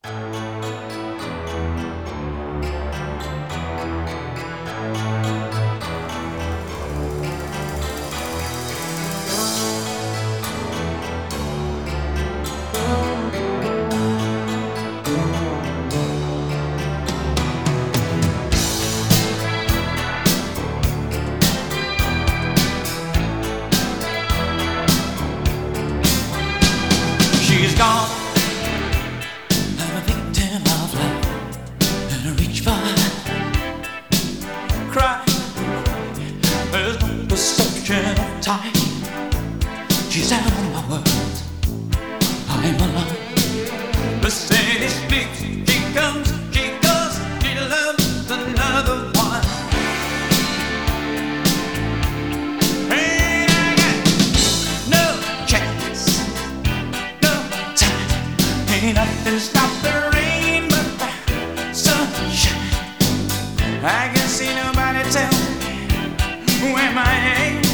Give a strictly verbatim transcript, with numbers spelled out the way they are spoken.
She's gone, I'm a victim of love, and I reach for cry. There's no perception of time. She's out of my world, I'm alone. The city speaks, she comes, she goes, she loves another one. And I got no chance, ain't nothing stop the rain but the sunshine. I can see nobody tell me where my aim.